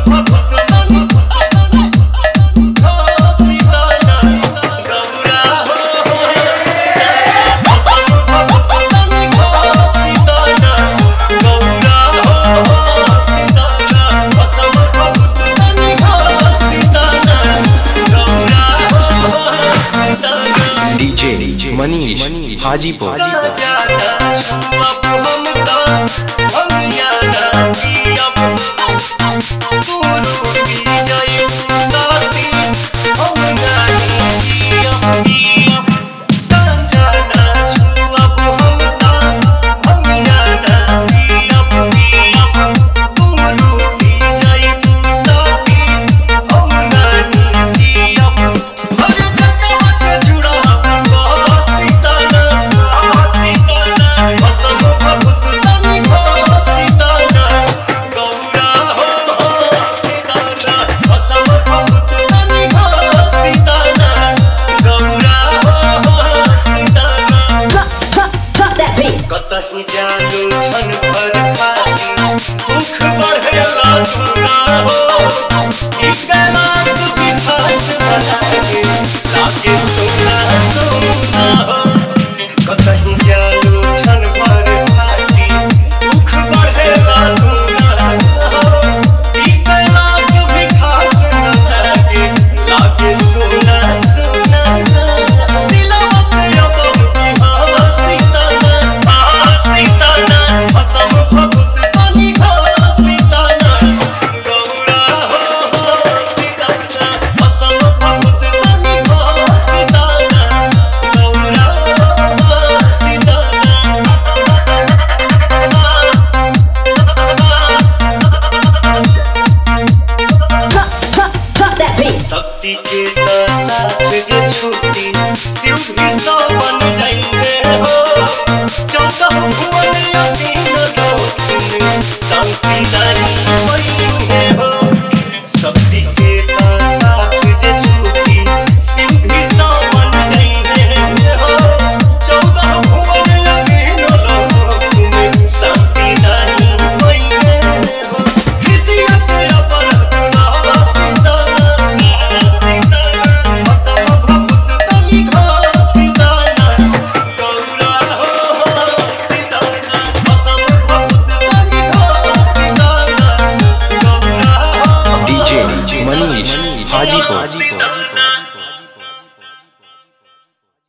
DJ Manish Hajipur. कतही जालू छन भर खाली दुख बढ़ेला तुना हो इकरा सुखी खास बनागे लागे सोना सोना हो। कतही जालू छन भर खाली दुख बढ़ेला तुना हो इकरा सुखी खास बनागे लागे सोना सोना। शक्ति के